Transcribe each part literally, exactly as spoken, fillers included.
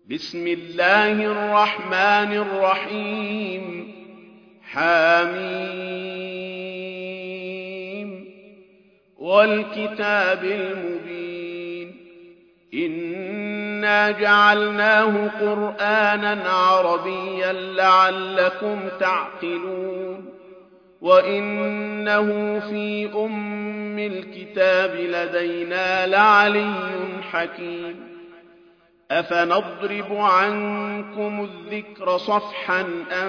بسم الله الرحمن الرحيم حميم والكتاب المبين إنا جعلناه قرآنا عربيا لعلكم تعقلون وإنه في أم الكتاب لدينا لعلي حكيم أفنضرب عنكم الذكر صفحا أن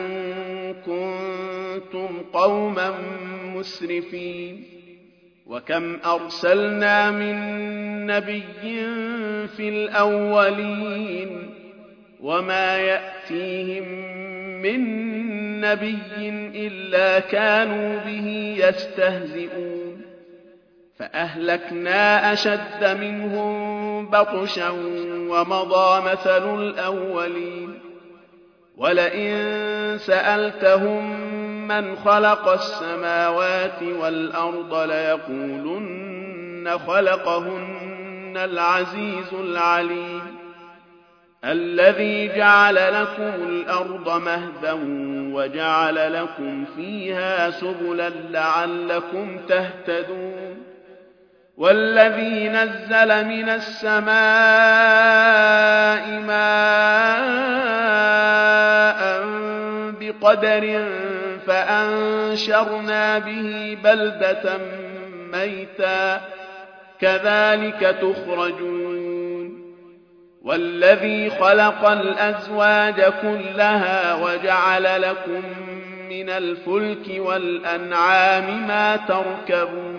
كنتم قوما مسرفين وكم أرسلنا من نبي في الأولين وما يأتيهم من نبي إلا كانوا به يستهزئون فأهلكنا أشد منهم بطشا ومضى مثل الأولين ولئن سألتهم من خلق السماوات والأرض ليقولن خلقهن العزيز العليم الذي جعل لكم الأرض مهدا وجعل لكم فيها سبلا لعلكم تهتدون والذي نزل من السماء ماء بقدر فأنشرنا به بلدة ميتا كذلك تخرجون والذي خلق الأزواج كلها وجعل لكم من الفلك والأنعام ما تركبون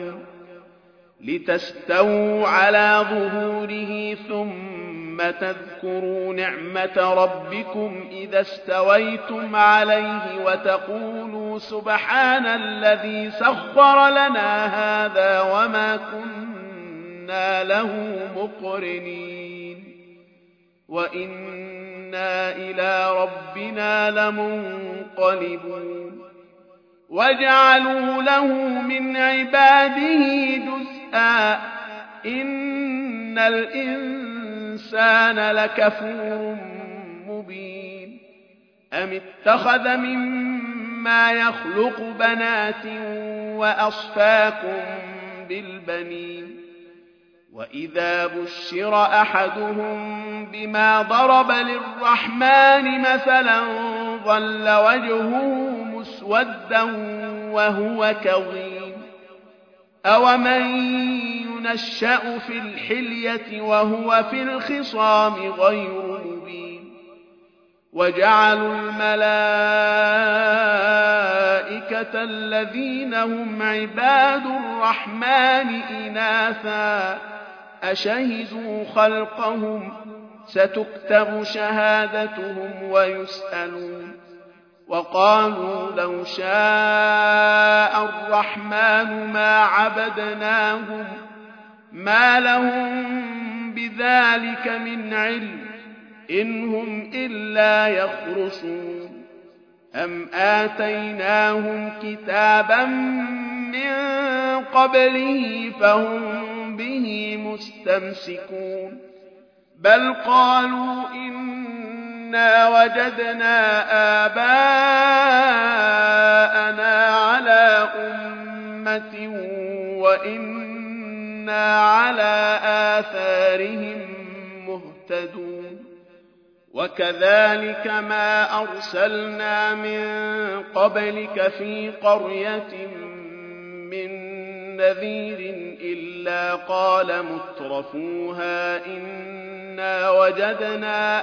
لتستووا على ظهوره ثم تذكروا نعمة ربكم إذا استويتم عليه وتقولوا سبحان الذي سخر لنا هذا وما كنا له مقرنين وإنا إلى ربنا لمنقلبون وجعلوا له من عباده جزءا إن الإنسان لكفور مبين أم اتخذ مما يخلق بنات وأصفاكم بالبنين وإذا بشر أحدهم بما ضرب للرحمن مثلا ظل وجهه مسودا وهو كظيم أومن ينشأ في الحلية وهو في الخصام غير مبين وجعلوا الملائكة الذين هم عباد الرحمن إناثا أشهدوا خلقهم ستكتب شهادتهم ويسألون وقالوا لو شاء الرحمن ما عبدناهم ما لهم بذلك من علم إن هم إلا يخرصون أم آتيناهم كتابا من قبله فهم به مستمسكون بل قالوا إنا وجدنا آباءنا على أمة وإنا على آثارهم مهتدون وكذلك ما أرسلنا من قبلك في قرية من نذير إلا قال مترفوها إنا وجدنا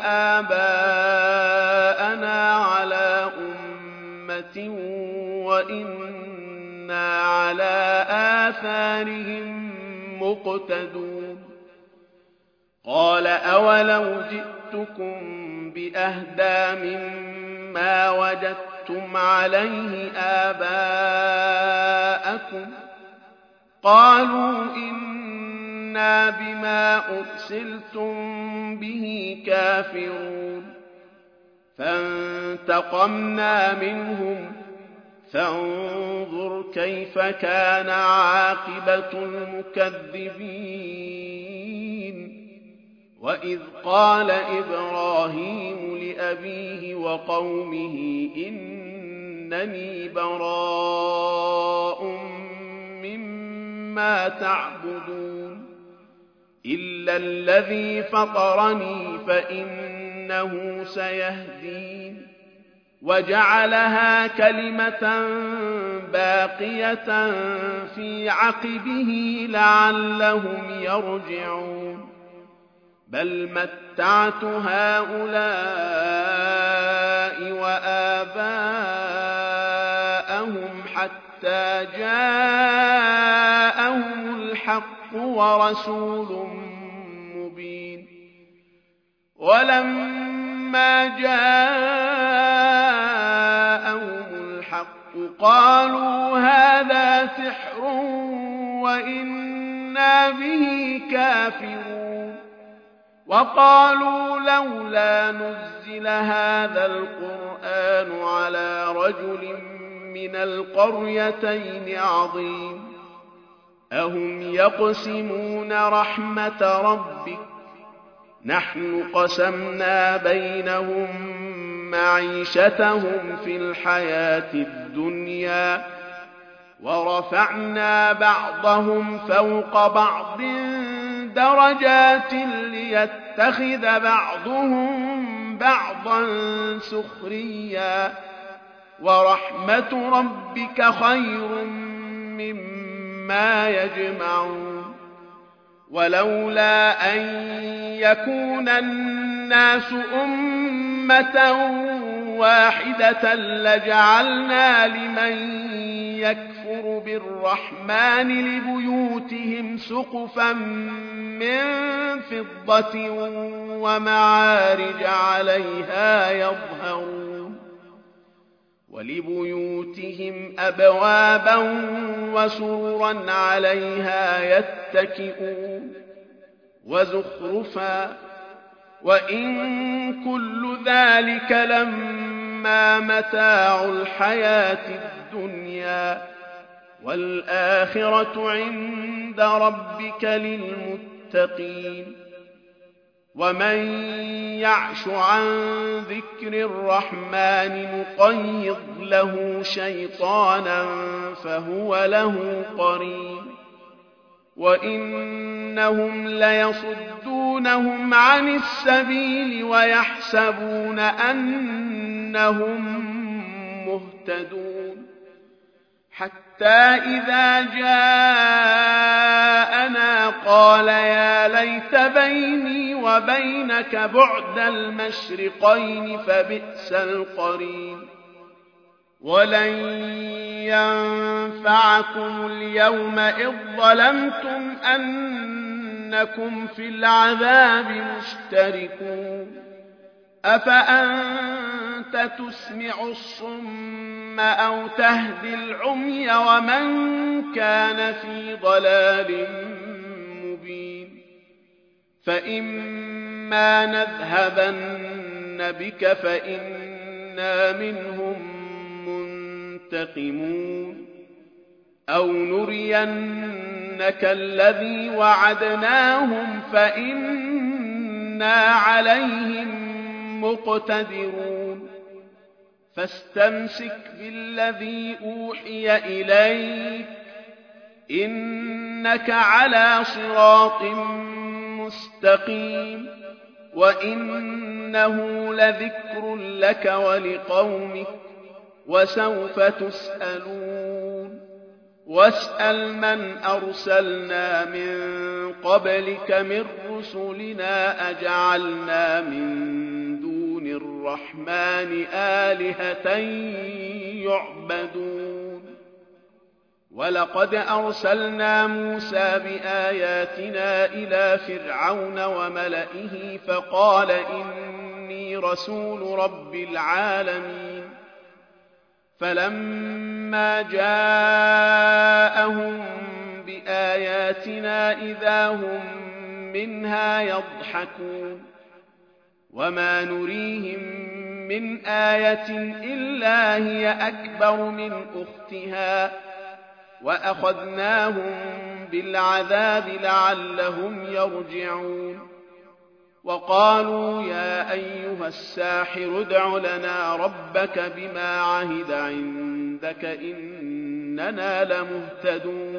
آباءنا على أمة وإنا على آثارهم مقتدون قال أولو جئتكم بأهدى مما وجدتم عليه آباءكم قالوا إنا بما أرسلتم به كافرون فانتقمنا منهم فانظر كيف كان عاقبة المكذبين وإذ قال إبراهيم لأبيه وقومه إنني براء مما تعبدون إلا الذي فطرني فإنه سيهدين وجعلها كلمة باقية في عقبه لعلهم يرجعون بل متعت هؤلاء وآباءهم حتى جاءهم الحق ورسول مبين ولما جاءهم الحق قالوا هذا سحر وإنا به كافرون وقالوا لولا نزل هذا القرآن على رجل من القريتين عظيم أهم يقسمون رحمة ربك نحن قسمنا بينهم معيشتهم في الحياة الدنيا ورفعنا بعضهم فوق بعض درجات ليتخذ بعضهم بعضا سخريا ورحمة ربك خير مما يجمعون ولولا أن يكون الناس أمة واحدة لجعلنا لمن يكفر بالرحمن لبيوتهم سقفا من فضة ومعارج عليها يظهرون ولبيوتهم أبوابا وسررا عليها يتكئون وزخرفا وإن كل ذلك لما متاع الحياة الدنيا والآخرة عند ربك للمتقين ومن يعش عن ذكر الرحمن نقيض له شيطانا فهو له قرين وإنهم ليصدونهم عن السبيل ويحسبون أنهم مهتدون حتى إذا جاءنا قال يا ليت بيني وبينك بعد المشرقين فبئس القرين ولن ينفعكم اليوم إذ ظلمتم أنكم في العذاب مشتركون أفأنت تسمع الصم أو تهدي العمي ومن كان في ضلال مبين فإما نذهبن بك فإنا منهم منتقمون أو نرينك الذي وعدناهم فإنا عليهم مقتدرون فاستمسك بالذي أوحي إليك إنك على صراط مستقيم وإنه لذكر لك ولقومك وسوف تسألون واسأل من أرسلنا من قبلك من رسلنا أجعلنا من دون الرحمن آلهة يعبدون ولقد أرسلنا موسى بآياتنا إلى فرعون وملئه فقال إني رسول رب العالمين فلما جاءهم بآياتنا إذا هم منها يضحكون وما نريهم من آية إلا هي أكبر من أختها وأخذناهم بالعذاب لعلهم يرجعون وقالوا يا أيها الساحر ادع لنا ربك بما عهد عندك إننا لمهتدون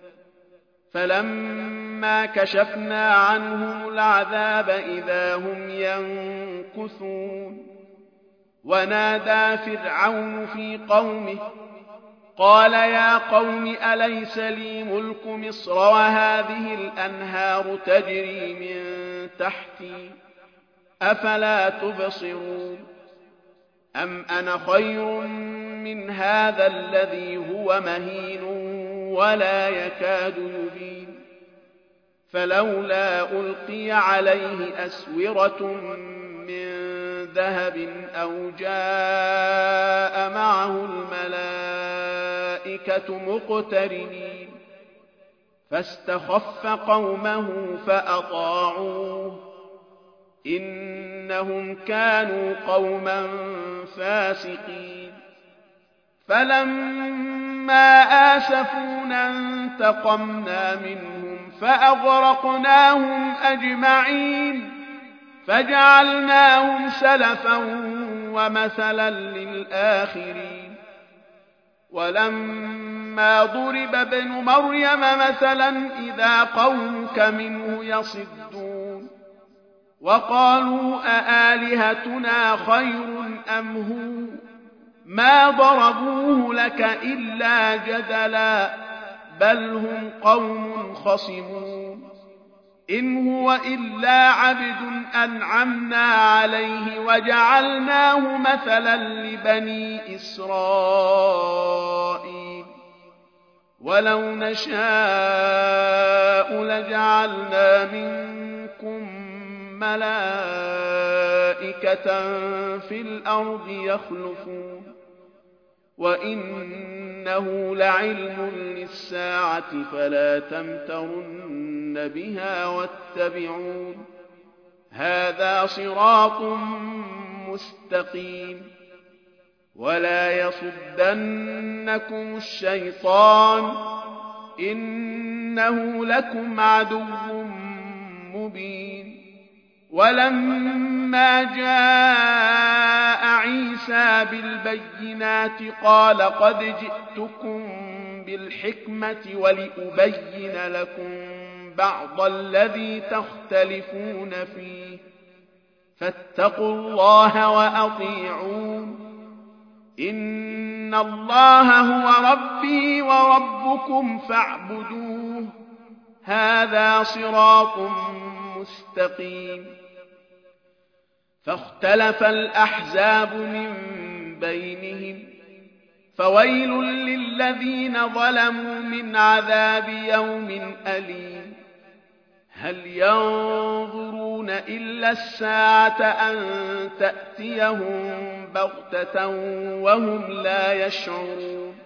فلما كشفنا عنهم العذاب إذا هم ينكثون ونادى فرعون في قومه قال يا قوم أليس لي ملك مصر وهذه الأنهار تجري من تحتي أفلا تبصرون أم أنا خير من هذا الذي هو مهين ولا يكاد يبين فلولا ألقي عليه أسورة من ذهب أو جاء معه الملائكة مقترنين فاستخف قومه فأطاعوه إنهم كانوا قوما فاسقين فلما آسفونا انتقمنا منهم فأغرقناهم أجمعين فجعلناهم سلفا ومثلا للآخرين ولما ضرب ابن مريم مثلا إذا قومك منه يصدون وقالوا أآلهتنا خير أم هو ما ضربوه لك إلا جدلا بل هم قوم خصمون إن هو إلا عبد أنعمنا عليه وجعلناه مثلا لبني إسرائيل ولو نشاء لجعلنا منكم ملائكة في الأرض يخلفون وإنه لعلم للساعة فلا تمترن بها واتبعون هذا صراط مستقيم ولا يصدنكم الشيطان إنه لكم عدو مبين ولما جاء عيسى بالبينات قال قد جئتكم بالحكمة ولأبين لكم بعض الذي تختلفون فيه فاتقوا الله وأطيعون إن الله هو ربي وربكم فاعبدوه هذا صراط مستقيم فاختلف الأحزاب من بينهم فويل للذين ظلموا من عذاب يوم أليم هل ينظرون إلا الساعة أن تأتيهم بغتة وهم لا يشعرون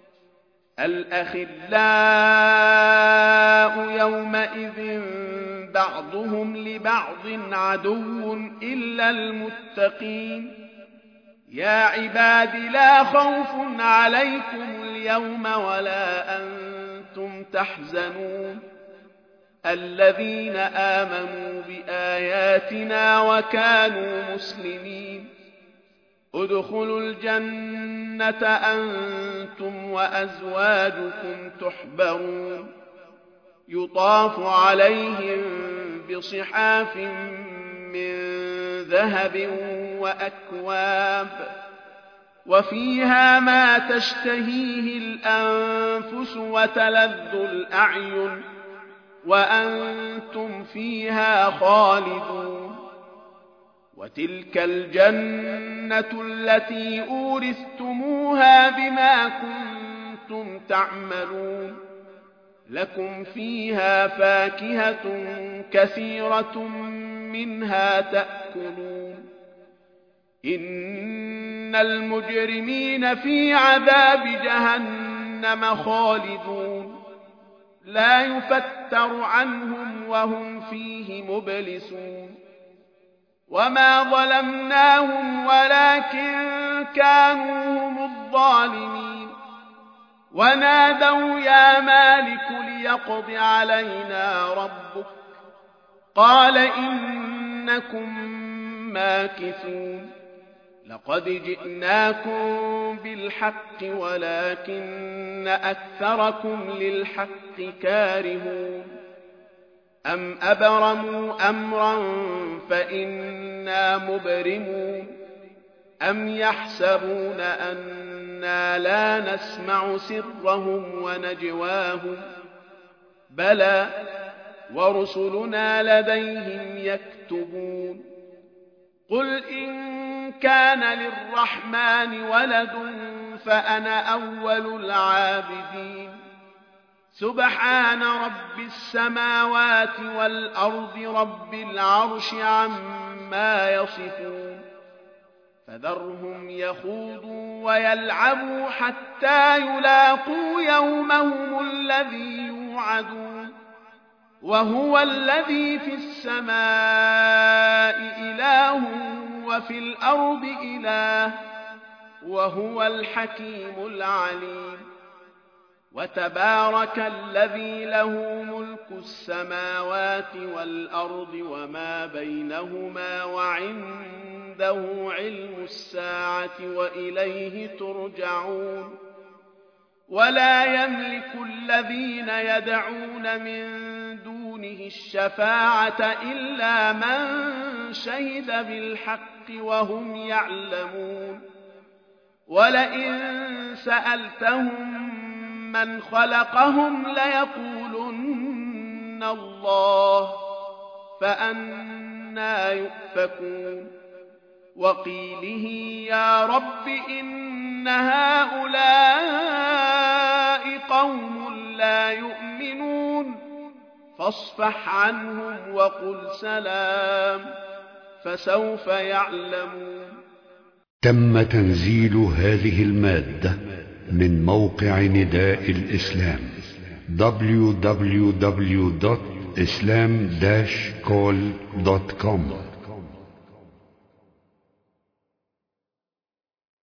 الأخلاء يومئذ بعضهم لبعض عدو إلا المتقين يا عباد لا خوف عليكم اليوم ولا أنتم تحزنون الذين آمنوا بآياتنا وكانوا مسلمين ادخلوا الجنة أنتم وأزواجكم تحبرون يطاف عليهم بصحاف من ذهب وأكواب وفيها ما تشتهيه الأنفس وتلذ الأعين وأنتم فيها خالدون وتلك الجنة التي أورثتموها بما كنتم تعملون لكم فيها فاكهة كثيرة منها تأكلون إن المجرمين في عذاب جهنم خالدون لا يفتر عنهم وهم فيه مبلسون وما ظلمناهم ولكن كانوا هم الظالمين ونادوا يا مالك ليقض علينا ربك قال إن إنكم ماكثون لقد جئناكم بالحق ولكن أكثركم للحق كارهون أم أبرموا أمرا فإنا مبرمون أم يحسبون أنا لا نسمع سرهم ونجواهم بلى ورسلنا لديهم يكتبون قل إن كان للرحمن ولد فأنا أول العابدين سبحان رب السماوات والأرض رب العرش عما يصفون فذرهم يخوضوا ويلعبوا حتى يلاقوا يومهم الذي يوعدون وهو الذي في السماء إله وفي الأرض إله وهو الحكيم العليم وتبارك الذي له ملك السماوات والأرض وما بينهما وعنده علم الساعة وإليه ترجعون ولا يملك الذين يدعون من دونه الشفاعة إلا من شهد بالحق وهم يعلمون ولئن سألتهم من خلقهم ليقولن الله فأنى يؤفكون وقيله يا رب إن هؤلاء قوم لا يؤمنون فاصفح عنهم وقل سلام فسوف يعلمون. تم تنزيل هذه المادة من موقع نداء الإسلام دبليو دبليو دبليو دوت إسلام داش كول دوت كوم.